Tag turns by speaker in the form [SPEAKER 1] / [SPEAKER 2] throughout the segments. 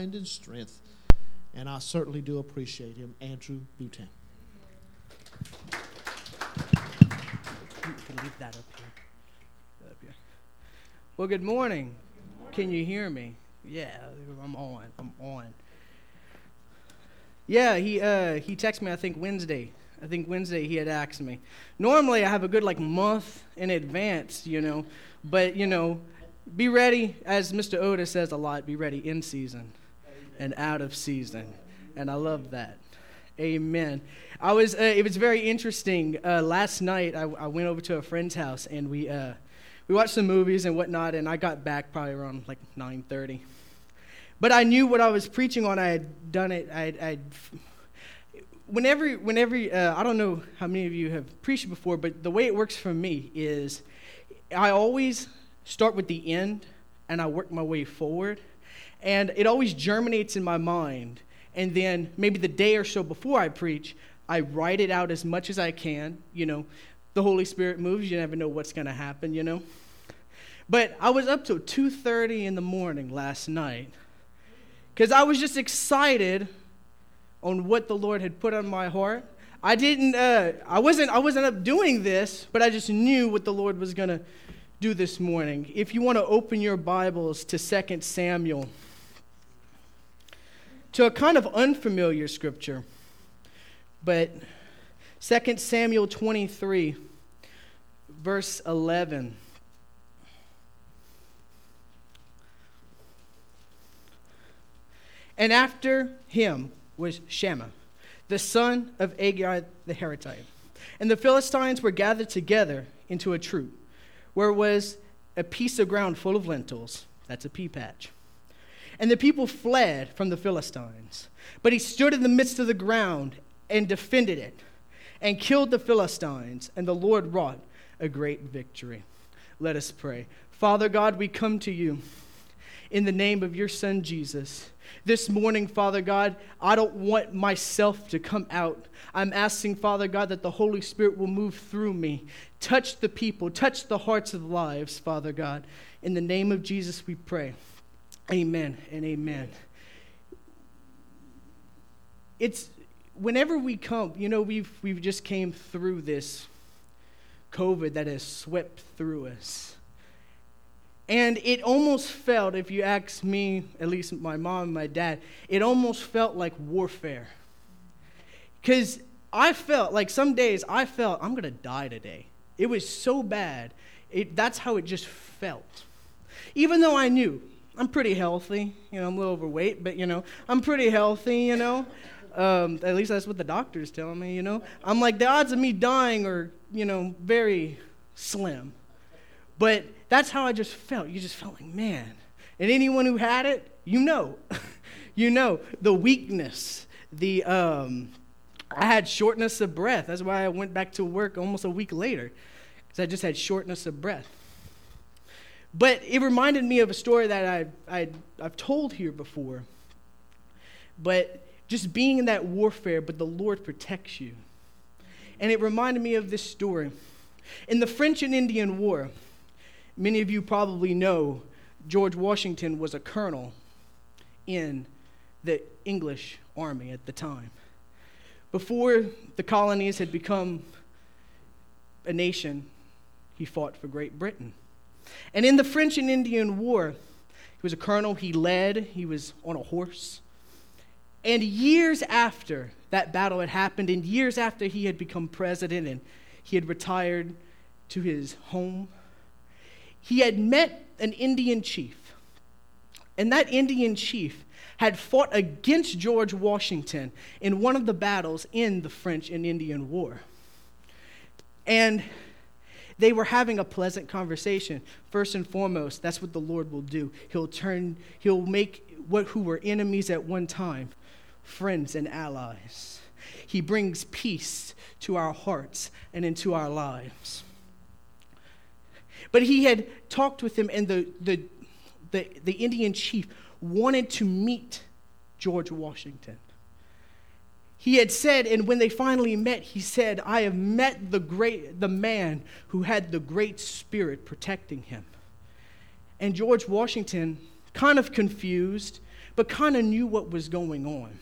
[SPEAKER 1] and strength, and I certainly do appreciate him, Andrew Boutin.
[SPEAKER 2] You can leave that up here. Well, good morning. Can you hear me? Yeah, I'm on. Yeah, he texted me, I think Wednesday he had asked me. Normally I have a good month in advance, but be ready, as Mr. Otis says a lot, be ready in season and out of season. And I love that. Amen. It was very interesting. Last night I went over to a friend's house and we watched some movies and whatnot, and I got back probably around 9:30. But I knew what I was preaching on. I had done it. Whenever I don't know how many of you have preached before, but the way it works for me is I always start with the end and I work my way forward, and it always germinates in my mind. And then maybe the day or so before I preach, I write it out as much as I can. The Holy Spirit moves. You never know what's going to happen, But I was up till 2:30 in the morning last night because I was just excited on what the Lord had put on my heart. I wasn't up doing this, but I just knew what the Lord was going to do this morning. If you want to open your Bibles to 2 Samuel, to a kind of unfamiliar scripture, but 2 Samuel 23, verse 11. And after him was Shammah, the son of Agag the Hittite. And the Philistines were gathered together into a troop, where was a piece of ground full of lentils. That's a pea patch. And the people fled from the Philistines. But he stood in the midst of the ground and defended it, and killed the Philistines, and the Lord wrought a great victory. Let us pray. Father God, we come to you in the name of your Son, Jesus. This morning, Father God, I don't want myself to come out. I'm asking, Father God, that the Holy Spirit will move through me. Touch the people, touch the hearts of lives, Father God. In the name of Jesus, we pray. Amen and amen. It's whenever we come, we've just came through this COVID that has swept through us. And it almost felt, if you ask me, at least my mom and my dad, it almost felt like warfare. Because I felt, some days I felt, I'm going to die today. It was so bad. That's how it just felt. Even though I knew, I'm pretty healthy. I'm a little overweight, but, I'm pretty healthy, At least that's what the doctor's telling me, I'm the odds of me dying are, very slim. But that's how I just felt. You just felt man. And anyone who had it, the weakness, I had shortness of breath. That's why I went back to work almost a week later, because I just had shortness of breath. But it reminded me of a story that I've told here before. But just being in that warfare, but the Lord protects you. And it reminded me of this story. In the French and Indian War, many of you probably know George Washington was a colonel in the English army at the time. Before the colonies had become a nation, he fought for Great Britain. And in the French and Indian War, he was a colonel, he led, he was on a horse. And years after that battle had happened, and years after he had become president and he had retired to his home, he had met an Indian chief. And that Indian chief had fought against George Washington in one of the battles in the French and Indian War. And they were having a pleasant conversation. First and foremost, that's what the Lord will do. He'll make who were enemies at one time friends and allies. He brings peace to our hearts and into our lives. But he had talked with him, and the Indian chief wanted to meet George Washington. He had said, and when they finally met, he said, I have met the man who had the Great Spirit protecting him. And George Washington, kind of confused, but kind of knew what was going on.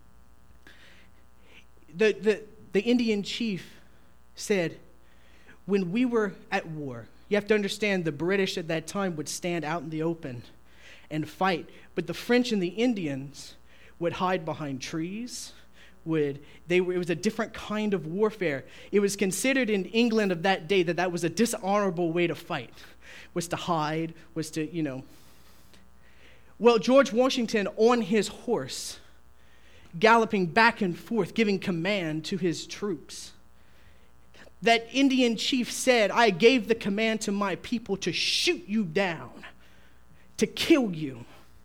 [SPEAKER 2] The Indian chief said, when we were at war, you have to understand the British at that time would stand out in the open and fight, but the French and the Indians would hide behind trees. It was a different kind of warfare. It was considered in England of that day that was a dishonorable way to fight, was to hide, was to, Well, George Washington on his horse, galloping back and forth, giving command to his troops. That Indian chief said, I gave the command to my people to shoot you down, to kill you.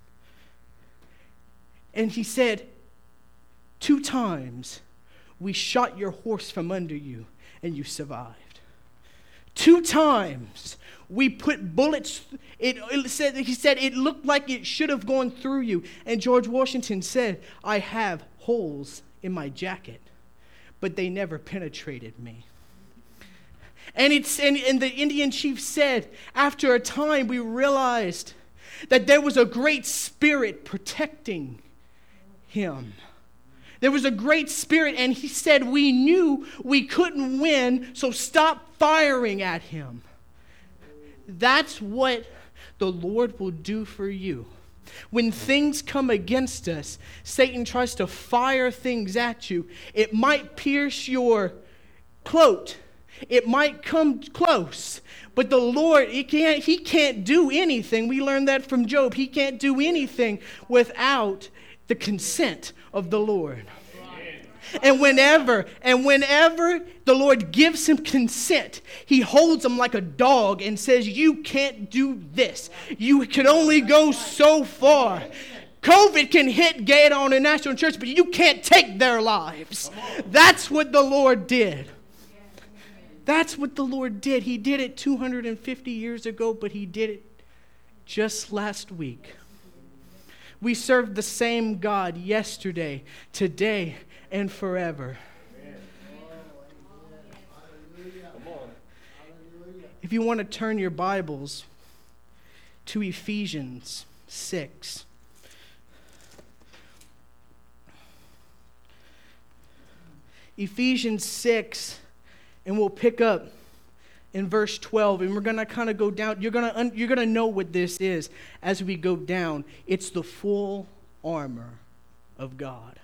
[SPEAKER 2] And he said, 2 times we shot your horse from under you and you survived. 2 times we put bullets, he said it looked like it should have gone through you. And George Washington said, I have holes in my jacket, but they never penetrated me. And the Indian chief said, after a time we realized that there was a great spirit protecting him. There was a great spirit, and he said, we knew we couldn't win, so stop firing at him. That's what the Lord will do for you. When things come against us, Satan tries to fire things at you. It might pierce your cloak. It might come close, but the Lord, he can't do anything. We learned that from Job. He can't do anything without the consent of the Lord. And whenever the Lord gives him consent, he holds him like a dog and says, you can't do this. You can only go so far. COVID can hit Gaydon International Church, but you can't take their lives. That's what the Lord did. That's what the Lord did. He did it 250 years ago, but he did it just last week. We serve the same God yesterday, today, and forever. If you want to turn your Bibles to Ephesians 6. Ephesians 6, and we'll pick up in verse 12, and we're going to kind of go down. You're going to know what this is as we go down. It's the full armor of God.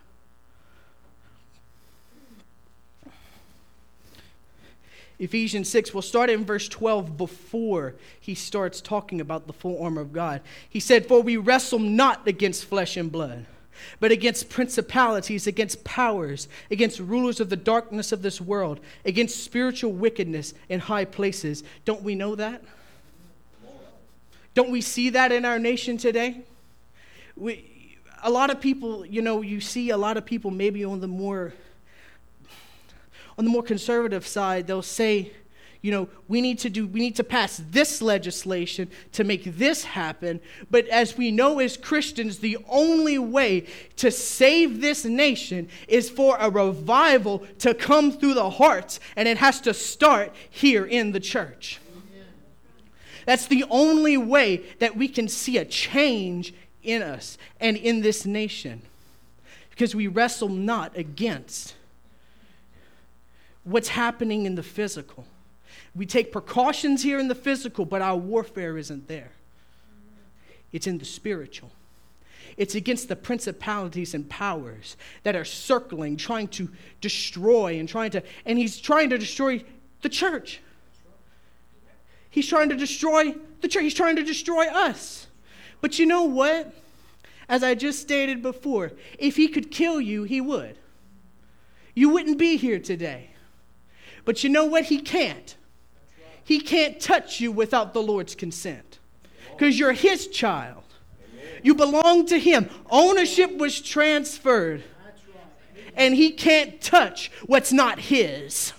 [SPEAKER 2] Ephesians 6, we'll start in verse 12 before he starts talking about the full armor of God. He said, for we wrestle not against flesh and blood, but against principalities, against powers, against rulers of the darkness of this world, against spiritual wickedness in high places. Don't we know that? Don't we see that in our nation today? A lot of people, you see a lot of people maybe on the more conservative side, they'll say, we need to pass this legislation to make this happen. But as we know as Christians, the only way to save this nation is for a revival to come through the hearts, and it has to start here in the church. That's the only way that we can see a change in us and in this nation, because we wrestle not against what's happening in the physical. We take precautions here in the physical, but our warfare isn't there. It's in the spiritual. It's against the principalities and powers that are circling, trying to destroy and he's trying to destroy the church. He's trying to destroy the church. He's trying to destroy us. But you know what? As I just stated before, if he could kill you, he would. You wouldn't be here today. But you know what? He can't. He can't touch you without the Lord's consent, because you're his child. You belong to him. Ownership was transferred, and he can't touch what's not his.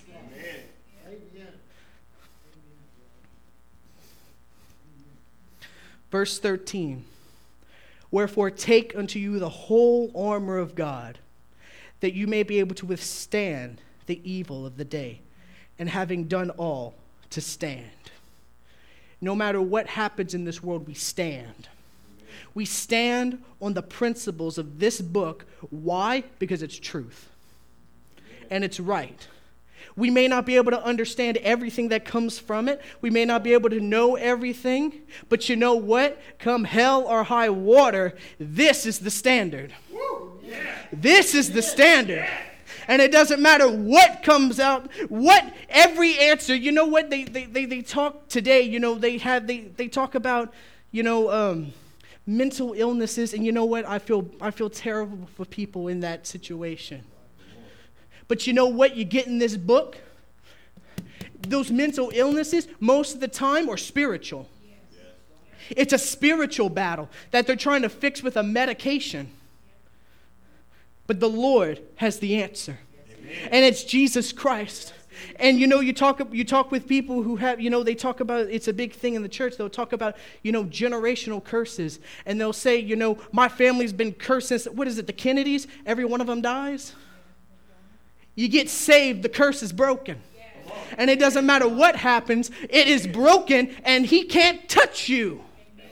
[SPEAKER 2] Verse 13, wherefore take unto you the whole armor of God, that you may be able to withstand the evil of the day, and having done all, to stand. No matter what happens in this world, we stand. We stand on the principles of this book. Why? Because it's truth. And it's right. We may not be able to understand everything that comes from it. We may not be able to know everything. But you know what? Come hell or high water, this is the standard. This is the standard. And it doesn't matter what comes out, what every answer. You know what they talk today. You know they talk about mental illnesses, and you know what? I feel terrible for people in that situation. But you know what you get in this book? Those mental illnesses, most of the time, are spiritual. It's a spiritual battle that they're trying to fix with a medication. But the Lord has the answer. And it's Jesus Christ. And you talk with people who have, they talk about, it's a big thing in the church. They'll talk about, generational curses. And they'll say, my family's been cursed since, what is it, the Kennedys? Every one of them dies. You get saved, the curse is broken. And it doesn't matter what happens, it is broken, and he can't touch you.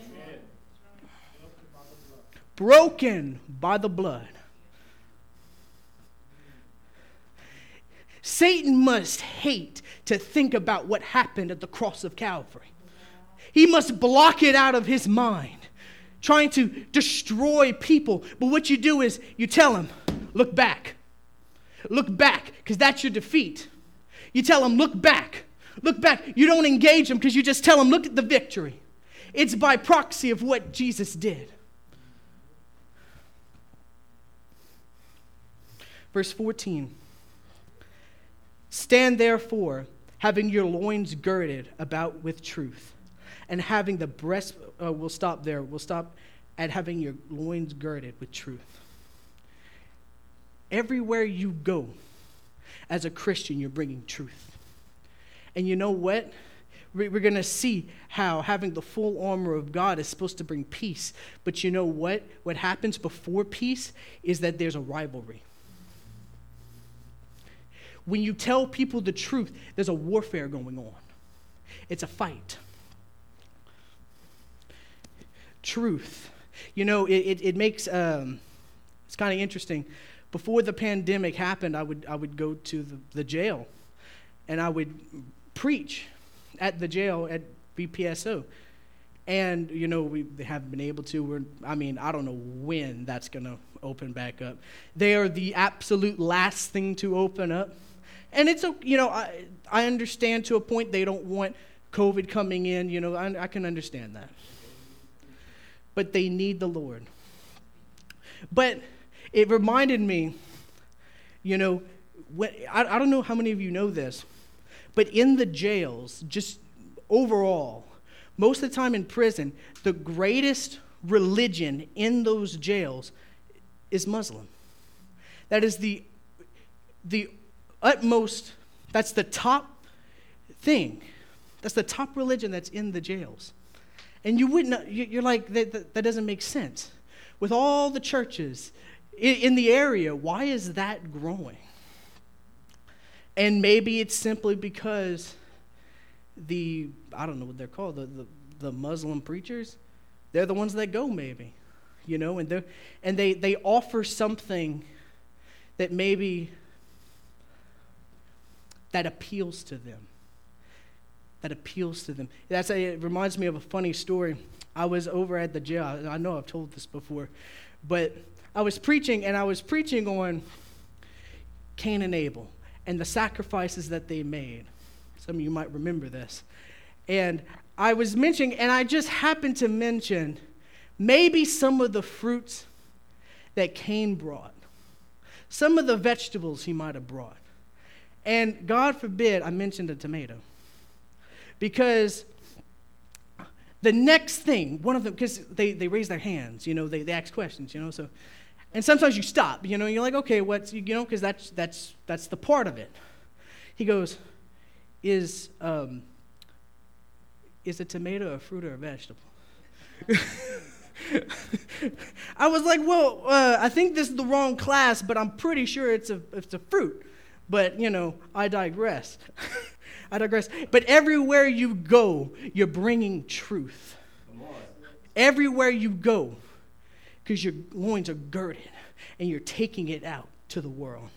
[SPEAKER 2] Broken by the blood. Satan must hate to think about what happened at the cross of Calvary. He must block it out of his mind, trying to destroy people. But what you do is you tell him, look back. Look back, because that's your defeat. You tell him, look back. Look back. You don't engage him because you just tell him, look at the victory. It's by proxy of what Jesus did. Verse 14. Stand therefore, having your loins girded about with truth, and having the breast, we'll stop there. We'll stop at having your loins girded with truth. Everywhere you go, as a Christian, you're bringing truth. And you know what? We're going to see how having the full armor of God is supposed to bring peace. But you know what? What happens before peace is that there's a rivalry. When you tell people the truth, there's a warfare going on. It's a fight. Truth. It makes, it's kind of interesting. Before the pandemic happened, I would go to the jail, and I would preach at the jail at BPSO. And, we haven't been able to. I don't know when that's going to open back up. They are the absolute last thing to open up. And it's, I understand to a point they don't want COVID coming in. I can understand that. But they need the Lord. But it reminded me, I don't know how many of you know this, but in the jails, just overall, most of the time in prison, the greatest religion in those jails is Muslim. That is the utmost, that's the top thing. That's the top religion that's in the jails. And you wouldn't, you're like, that doesn't make sense. With all the churches in the area, why is that growing? And maybe it's simply because I don't know what they're called, the Muslim preachers, they're the ones that go maybe, and they offer something that maybe that appeals to them. It reminds me of a funny story. I was over at the jail. I know I've told this before, but I was preaching on Cain and Abel and the sacrifices that they made. Some of you might remember this. And I was mentioning, and I just happened to mention maybe some of the fruits that Cain brought, some of the vegetables he might have brought. And God forbid I mentioned a tomato. Because the next thing, one of them, because they raise their hands, they ask questions, so, and sometimes you stop, you're like, okay, what's, because that's the part of it. He goes, is a tomato a fruit or a vegetable? I was like, well, I think this is the wrong class, but I'm pretty sure it's a fruit. But, I digress. But everywhere you go, you're bringing truth. everywhere you go, because your loins are girded and you're taking it out to the world.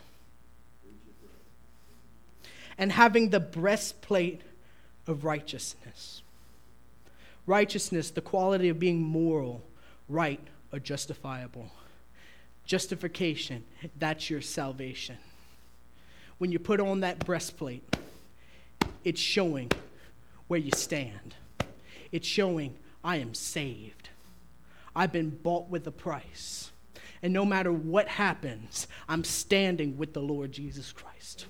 [SPEAKER 2] And having the breastplate of righteousness. Righteousness, the quality of being moral, right, or justifiable. Justification, that's your salvation. When you put on that breastplate, it's showing where you stand. It's showing I am saved. I've been bought with a price. And no matter what happens, I'm standing with the Lord Jesus Christ.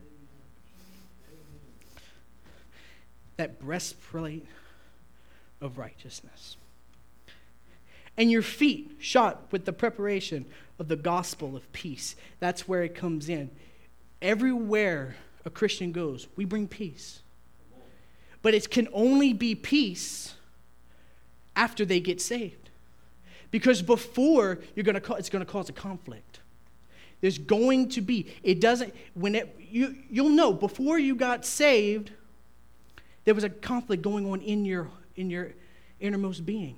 [SPEAKER 2] That breastplate of righteousness. And your feet shod with the preparation of the gospel of peace. That's where it comes in. Everywhere a Christian goes, we bring peace. But it can only be peace after they get saved. Because before, it's going to cause a conflict. There's going to be, you'll know, before you got saved, there was a conflict going on in your innermost being.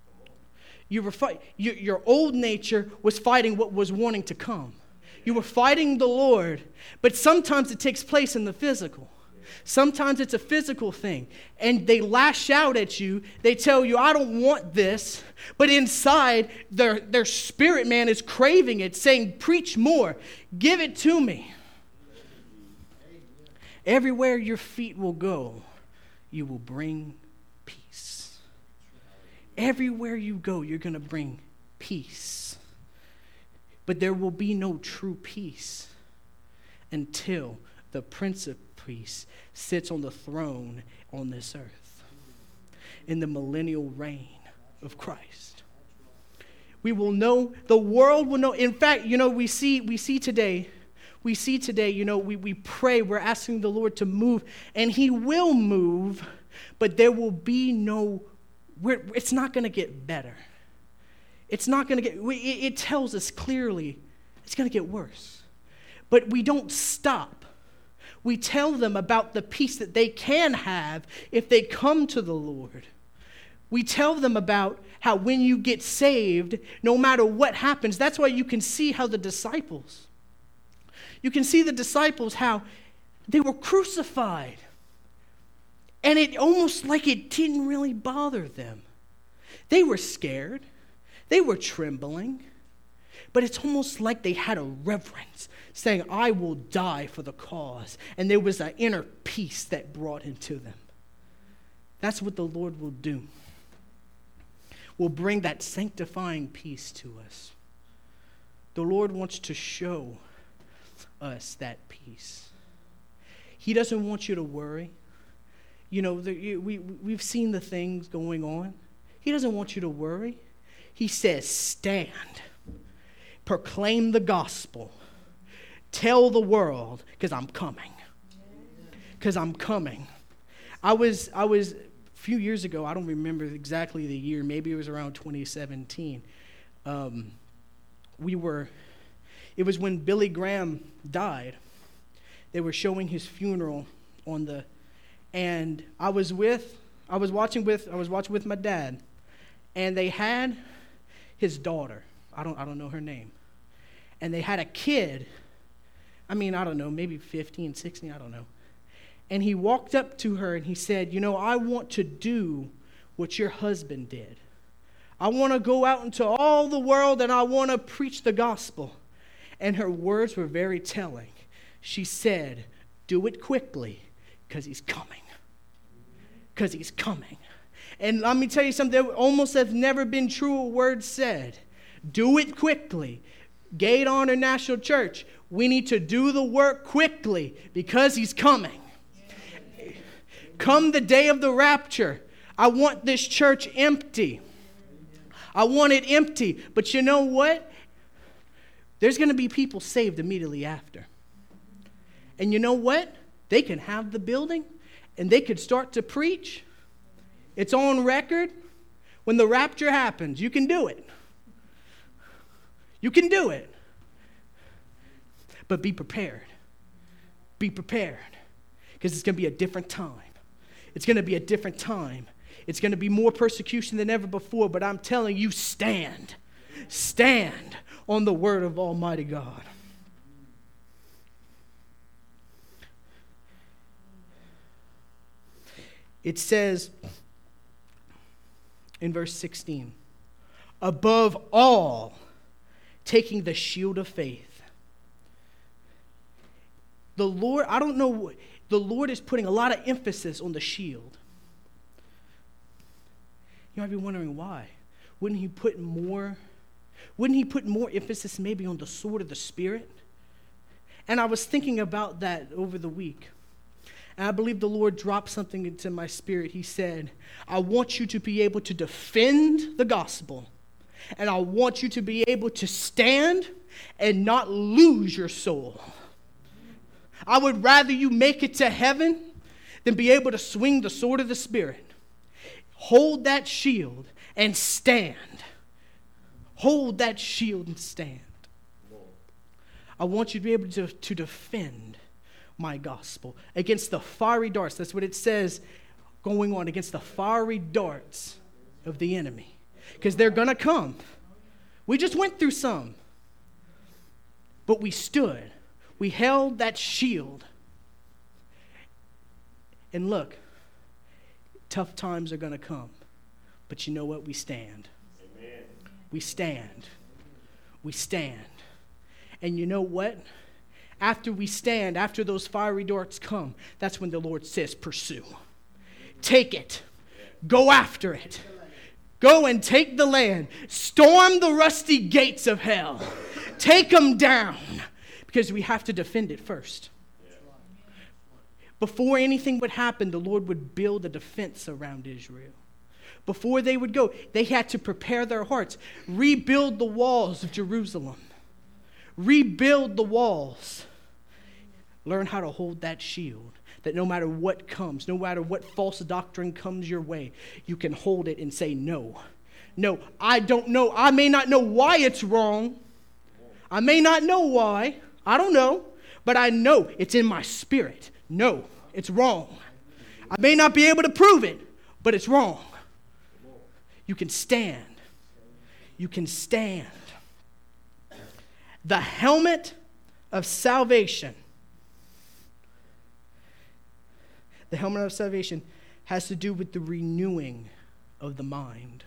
[SPEAKER 2] Your old nature was fighting what was wanting to come. You were fighting the Lord, but sometimes it takes place in the physical. Sometimes it's a physical thing, and they lash out at you. They tell you, I don't want this, but inside, their spirit man is craving it, saying, preach more, give it to me. Everywhere your feet will go, you will bring peace. Everywhere you go, you're going to bring peace. But there will be no true peace until the Prince of Peace sits on the throne on this earth in the millennial reign of Christ. We will know, the world will know. In fact, we see today, we pray, we're asking the Lord to move, and he will move, but there will be it's not going to get better. It's not going to it tells us clearly it's going to get worse. But we don't stop. We tell them about the peace that they can have if they come to the Lord. We tell them about how when you get saved, no matter what happens, that's why you can see how you can see the disciples, how they were crucified. And it almost like it didn't really bother them. They were scared. They were trembling. But it's almost like they had a reverence, saying, I will die for the cause. And there was an inner peace that brought into them. That's what the Lord will do. Will bring that sanctifying peace to us. The Lord wants to show us that peace. He doesn't want you to worry. We've seen the things going on. He doesn't want you to worry. He says, stand. Proclaim the gospel. Tell the world, because I'm coming. Because I'm coming. I was a few years ago, I don't remember exactly the year, maybe it was around 2017. It was when Billy Graham died. They were showing his funeral and I was watching with my dad, and they had his daughter. I don't know her name. And they had a kid, I don't know, maybe 15, 16, I don't know. And he walked up to her and he said, I want to do what your husband did. I want to go out into all the world and I want to preach the gospel. And her words were very telling. She said, do it quickly, because he's coming. Because he's coming. And let me tell you something, there almost have never been truer words said. Do it quickly. Gate Honor National Church, we need to do the work quickly, because he's coming. Come the day of the rapture, I want this church empty. I want it empty. But you know what? There's going to be people saved immediately after. And you know what? They can have the building and they could start to preach. It's on record. When the rapture happens, you can do it. You can do it. But be prepared. Be prepared. Because it's going to be a different time. It's going to be a different time. It's going to be more persecution than ever before, but I'm telling you, stand. Stand on the word of Almighty God. It says in verse 16, above all, taking the shield of faith. The Lord, I don't know, the Lord is putting a lot of emphasis on the shield. You might be wondering why. Wouldn't he put more emphasis maybe on the sword of the Spirit? And I was thinking about that over the week. And I believe the Lord dropped something into my spirit. He said, I want you to be able to defend the gospel. And I want you to be able to stand and not lose your soul. I would rather you make it to heaven than be able to swing the sword of the Spirit. Hold that shield and stand. Hold that shield and stand. I want you to be able to defend my gospel against the fiery darts. That's what it says going on, against the fiery darts of the enemy. Because they're going to come. We just went through some. But we stood. We held that shield. And look, tough times are going to come. But you know what? We stand. Amen. We stand. We stand. And you know what? After we stand, after those fiery darts come, that's when the Lord says, pursue. Take it. Go after it. Go and take the land. Storm the rusty gates of hell. Take them down. Because we have to defend it first. Before anything would happen, the Lord would build a defense around Israel. Before they would go, they had to prepare their hearts. Rebuild the walls of Jerusalem. Rebuild the walls. Learn how to hold that shield, that no matter what comes, no matter what false doctrine comes your way, you can hold it and say, no. No, I don't know. I may not know why it's wrong. I may not know why. I don't know. But I know it's in my spirit. No, it's wrong. I may not be able to prove it, but it's wrong. You can stand. You can stand. The helmet of salvation. The helmet of salvation has to do with the renewing of the mind.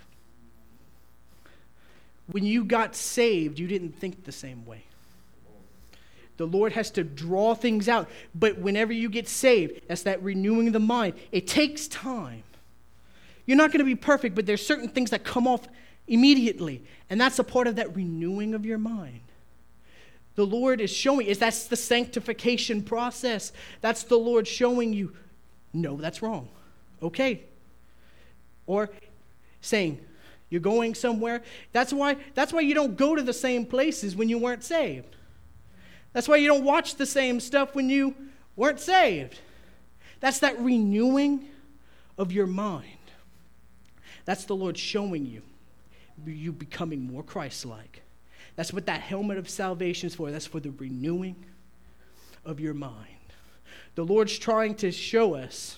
[SPEAKER 2] When you got saved, you didn't think the same way. The Lord has to draw things out. But whenever you get saved, that's that renewing of the mind. It takes time. You're not going to be perfect, but there's certain things that come off immediately. And that's a part of that renewing of your mind. The Lord is showing us that's the sanctification process. That's the Lord showing you, no, that's wrong. Okay. Or saying, you're going somewhere. That's why you don't go to the same places when you weren't saved. That's why you don't watch the same stuff when you weren't saved. That's that renewing of your mind. That's the Lord showing you becoming more Christ-like. That's what that helmet of salvation is for. That's for the renewing of your mind. The Lord's trying to show us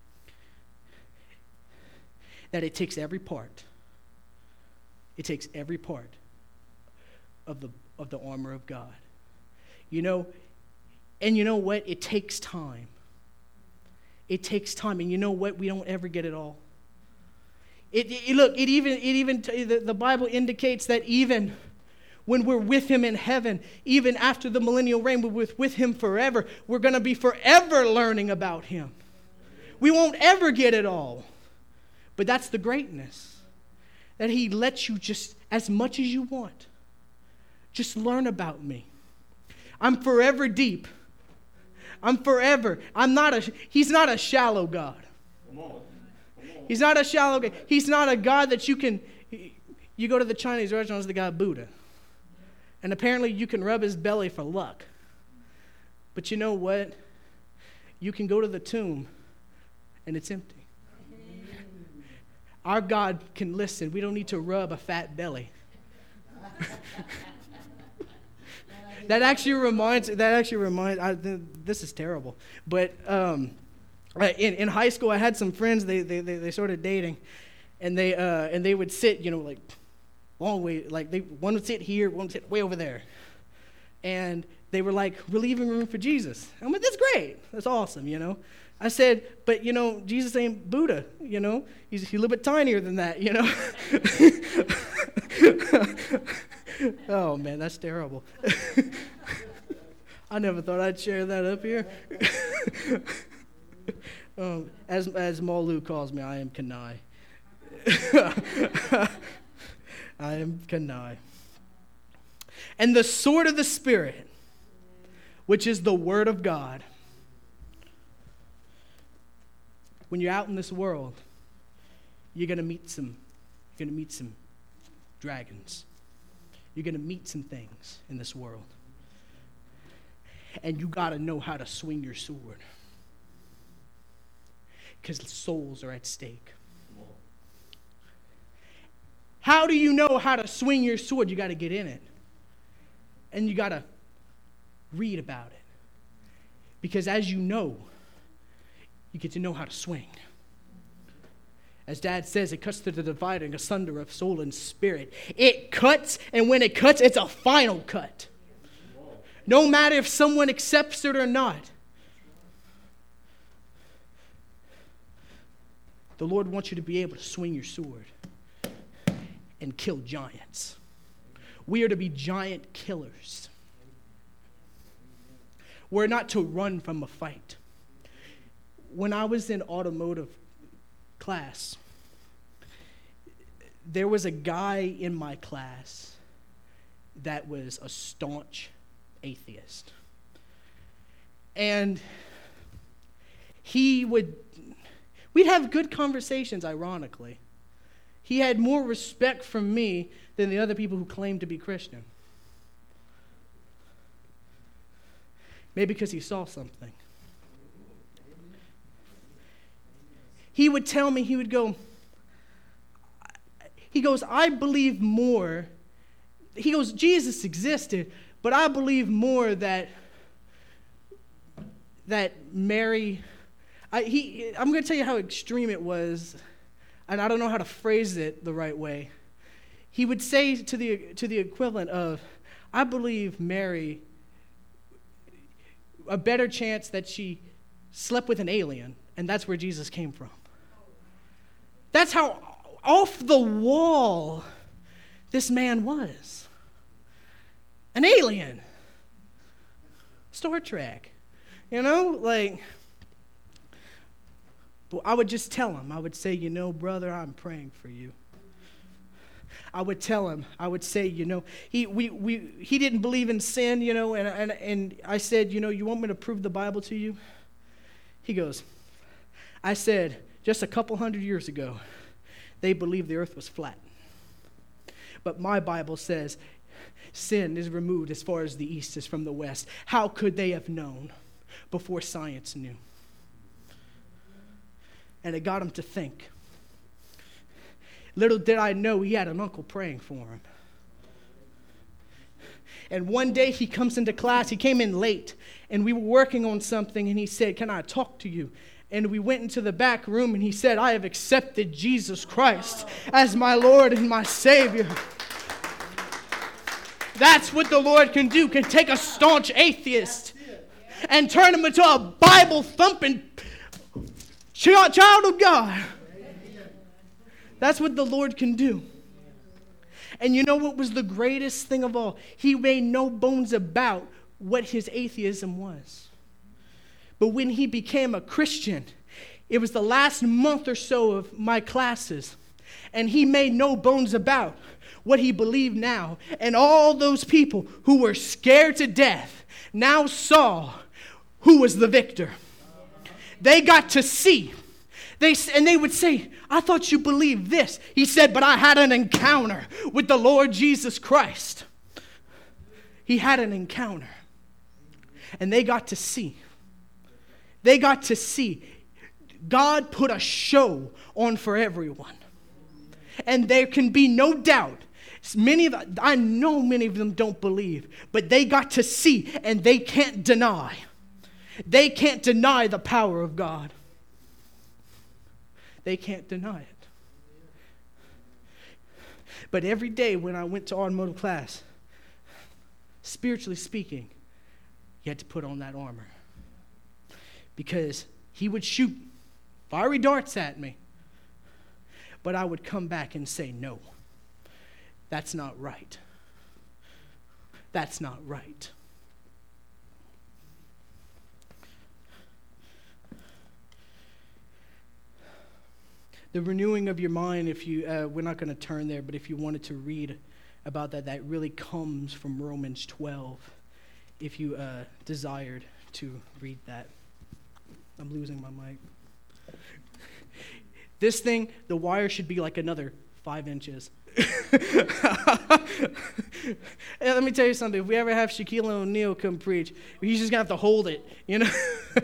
[SPEAKER 2] that it takes every part. It takes every part of the armor of God. You know, and you know what? It takes time. It takes time. And you know what? We don't ever get it all. The Bible indicates that even when we're with him in heaven, even after the millennial reign, we're with him forever. We're going to be forever learning about him. We won't ever get it all. But that's the greatness. That he lets you just as much as you want. Just learn about me. I'm forever deep. I'm forever. He's not a shallow God. Come on. He's not a shallow God. He's not a God that you go to the Chinese restaurants, they got Buddha. And apparently you can rub his belly for luck. But you know what? You can go to the tomb and it's empty. Our God can listen. We don't need to rub a fat belly. That actually reminds, this is terrible. But in high school, I had some friends. They started dating, and they would sit, like long way. Like one would sit here, one would sit way over there, and they were like, "We're leaving room for Jesus." I'm like, "That's great. That's awesome." I said, "But Jesus ain't Buddha. He's a little bit tinier than that. Oh man, that's terrible. I never thought I'd share that up here. As Maulu calls me, I am Kanai. I am Kanai. And the sword of the Spirit, which is the Word of God. When you're out in this world, you're going to meet some dragons. You're going to meet some things in this world. And you got to know how to swing your sword. Because souls are at stake. How do you know how to swing your sword? You got to get in it. And you got to read about it. Because as you get to know how to swing. As Dad says, it cuts to the dividing asunder of soul and spirit. It cuts, and when it cuts, it's a final cut. No matter if someone accepts it or not. The Lord wants you to be able to swing your sword and kill giants. We are to be giant killers. We're not to run from a fight. When I was in automotive class, there was a guy in my class that was a staunch atheist. And we'd have good conversations, ironically. He had more respect from me than the other people who claimed to be Christian. Maybe because he saw something. He would tell me, he goes, I believe more. He goes, Jesus existed, but I believe more that Mary, I'm going to tell you how extreme it was, and I don't know how to phrase it the right way. He would say to the equivalent of, I believe Mary, a better chance that she slept with an alien, and that's where Jesus came from. That's how off the wall this man was. An alien. Star Trek. But I would just tell him. I would say, brother, I'm praying for you. I would tell him. I would say, he didn't believe in sin, and I said, you want me to prove the Bible to you? He goes, I said, just a couple hundred years ago, they believed the earth was flat. But my Bible says sin is removed as far as the east is from the west. How could they have known before science knew? And it got him to think. Little did I know he had an uncle praying for him. And one day he comes into class. He came in late, and we were working on something, and he said, can I talk to you? And we went into the back room, and he said, I have accepted Jesus Christ as my Lord and my Savior. That's what the Lord can do, can take a staunch atheist and turn him into a Bible-thumping child of God. That's what the Lord can do. And you know what was the greatest thing of all? He made no bones about what his atheism was. But when he became a Christian, it was the last month or so of my classes, and he made no bones about what he believed now. And all those people who were scared to death now saw who was the victor. They got to see. They would say, I thought you believed this. He said, but I had an encounter with the Lord Jesus Christ. He had an encounter. And they got to see. They got to see. God put a show on for everyone. And there can be no doubt. I know many of them don't believe, but they got to see, and they can't deny. They can't deny the power of God. they can't deny it. But every day when I went to automotive class, spiritually speaking, you had to put on that armor. Because he would shoot fiery darts at me. But I would come back and say, no, that's not right. That's not right. The renewing of your mind, if you, we're not going to turn there, but if you wanted to read about that, that really comes from Romans 12, if you desired to read that. I'm losing my mic. This thing, the wire should be like another 5 inches. Hey, let me tell you something. If we ever have Shaquille O'Neal come preach, he's just going to have to hold it, you know?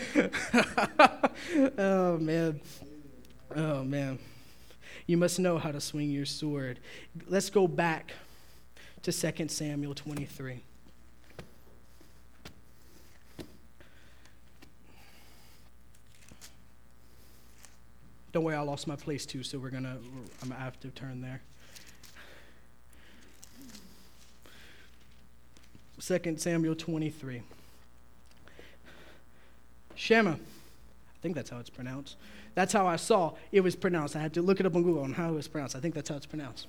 [SPEAKER 2] Oh, man. Oh, man. You must know how to swing your sword. Let's go back to 2 Samuel 23. Don't worry, I lost my place too, so I'm gonna have to turn there. 2 Samuel 23. Shammah. I think that's how it's pronounced. That's how I saw it was pronounced. I had to look it up on Google on how it was pronounced. I think that's how it's pronounced.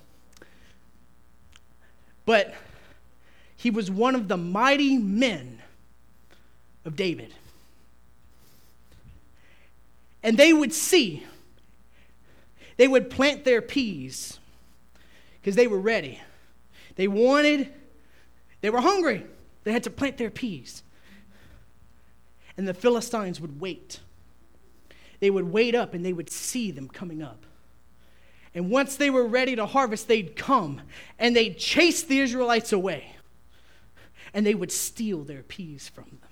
[SPEAKER 2] But he was one of the mighty men of David. And they would see, they would plant their peas because they were ready. They were hungry. They had to plant their peas. And the Philistines would wait. They would wait up and they would see them coming up. And once they were ready to harvest, they'd come and they'd chase the Israelites away. And they would steal their peas from them.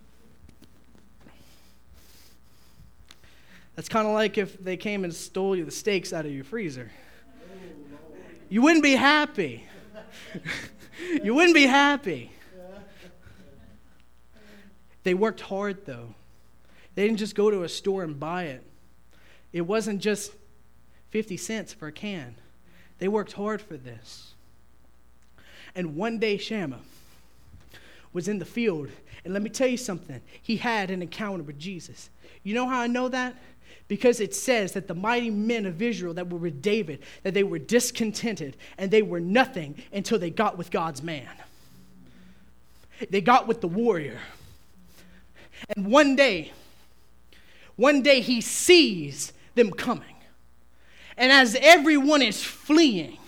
[SPEAKER 2] That's kind of like if they came and stole you the steaks out of your freezer. You wouldn't be happy. You wouldn't be happy. They worked hard, though. They didn't just go to a store and buy it. It wasn't just 50 cents for a can. They worked hard for this. And one day Shammah was in the field. And let me tell you something. He had an encounter with Jesus. You know how I know that? Because it says that the mighty men of Israel that were with David, that they were discontented and they were nothing until they got with God's man. They got with the warrior. And one day he sees them coming. And as everyone is fleeing,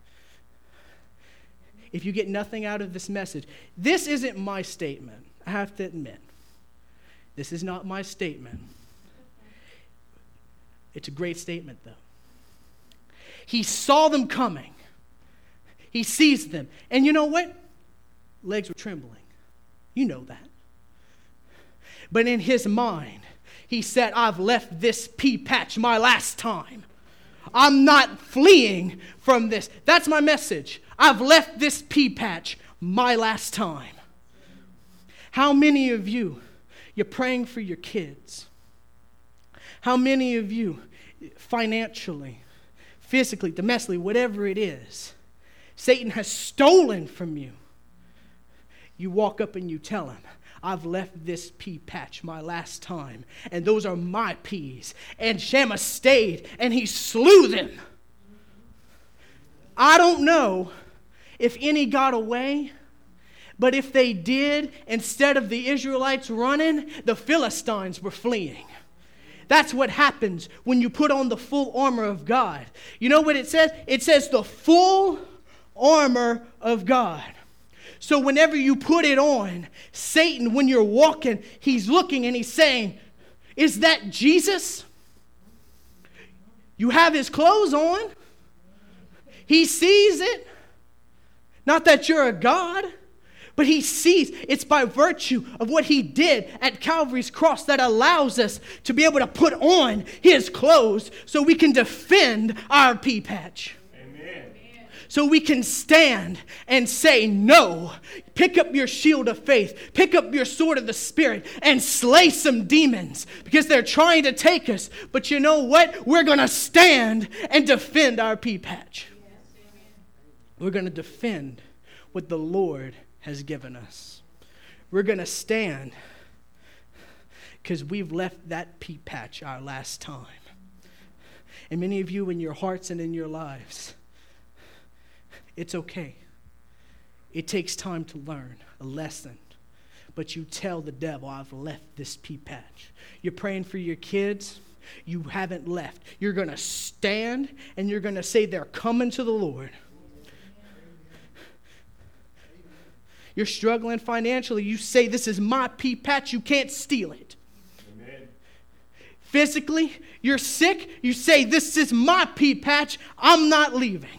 [SPEAKER 2] if you get nothing out of this message, this isn't my statement. I have to admit. This is not my statement. It's a great statement, though. He saw them coming. He sees them. And you know what? Legs were trembling. You know that. But in his mind, he said, I've left this pea patch my last time. I'm not fleeing from this. That's my message. I've left this pea patch my last time. How many of you, you're praying for your kids? How many of you, financially, physically, domestically, whatever it is, Satan has stolen from you? You walk up and you tell him, I've left this pea patch my last time, and those are my peas. And Shammah stayed, and he slew them. I don't know if any got away, but if they did, instead of the Israelites running, the Philistines were fleeing. That's what happens when you put on the full armor of God. You know what it says? It says the full armor of God. So whenever you put it on, Satan, when you're walking, he's looking and he's saying, is that Jesus? You have his clothes on. He sees it. Not that you're a God, but he sees. It's by virtue of what he did at Calvary's cross that allows us to be able to put on his clothes so we can defend our pea patch. so we can stand and say no. Pick up your shield of faith. Pick up your sword of the Spirit and slay some demons because they're trying to take us. But you know what? We're going to stand and defend our pea patch. We're going to defend what the Lord has given us. We're going to stand because we've left that pea patch our last time. And many of you in your hearts and in your lives, it's okay. It takes time to learn a lesson. But you tell the devil, I've left this pea patch. You're praying for your kids. You haven't left. You're going to stand and you're going to say they're coming to the Lord. You're struggling financially. You say, this is my pea patch. You can't steal it. Amen. Physically, you're sick. You say, this is my pea patch. I'm not leaving.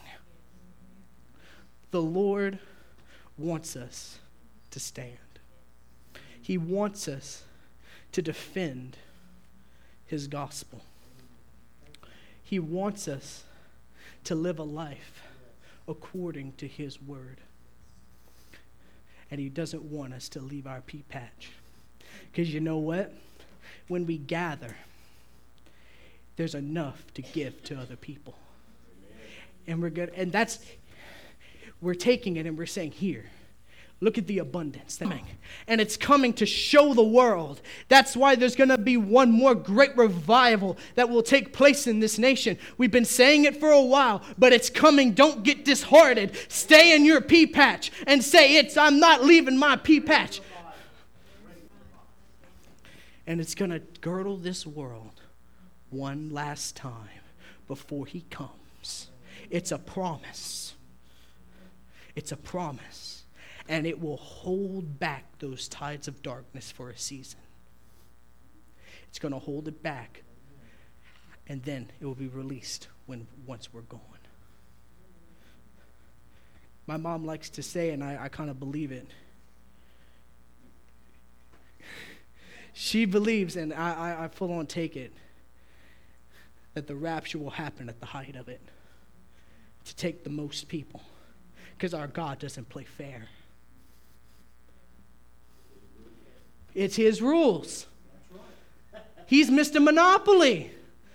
[SPEAKER 2] The Lord wants us to stand. He wants us to defend his gospel. He wants us to live a life according to his word. And he doesn't want us to leave our pea patch. Because you know what? When we gather, there's enough to give to other people. And we're taking it and we're saying, here, look at the abundance. And it's coming to show the world. That's why there's going to be one more great revival that will take place in this nation. We've been saying it for a while, but it's coming. Don't get disheartened. Stay in your pea patch and say, I'm not leaving my pea patch. And it's going to girdle this world one last time before he comes. It's a promise. It's a promise. And it will hold back those tides of darkness for a season. It's going to hold it back. And then it will be released once we're gone. My mom likes to say, and I kind of believe it. She believes, and I full on take it, that the rapture will happen at the height of it. To take the most people. Because our God doesn't play fair. It's his rules. He's Mr. Monopoly.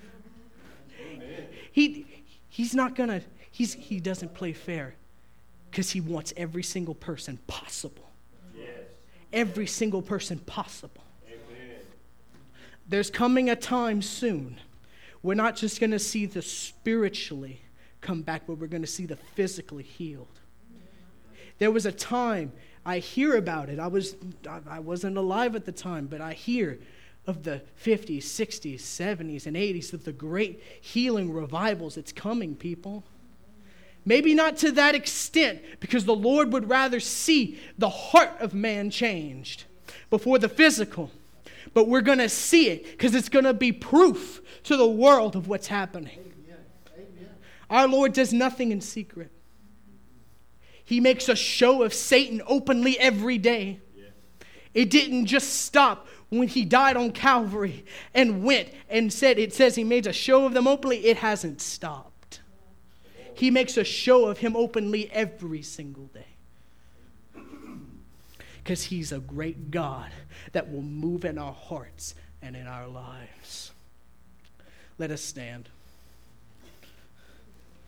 [SPEAKER 2] He's not gonna, he doesn't play fair because he wants every single person possible. Yes. Every single person possible. Amen. There's coming a time soon. We're not just going to see the spiritually come back, but we're going to see the physically healed. There was a time, I hear about it. I wasn't alive at the time, but I hear of the 50s, 60s, 70s, and 80s of the great healing revivals. It's coming, people. Maybe not to that extent, because the Lord would rather see the heart of man changed before the physical. But we're going to see it because it's going to be proof to the world of what's happening. Amen. Our Lord does nothing in secret. He makes a show of Satan openly every day. Yeah. It didn't just stop when he died on Calvary and went and said, it says he made a show of them openly. It hasn't stopped. He makes a show of him openly every single day. Because he's a great God that will move in our hearts and in our lives. Let us stand.